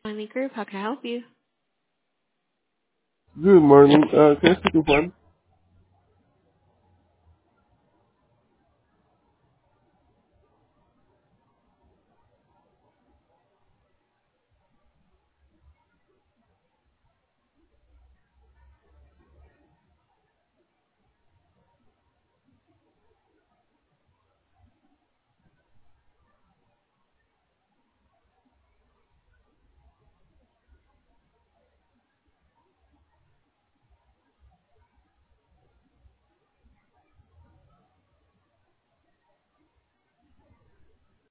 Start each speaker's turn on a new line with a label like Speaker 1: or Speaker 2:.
Speaker 1: Family Group. How can I help you?
Speaker 2: Good morning. Can I speak to Juan?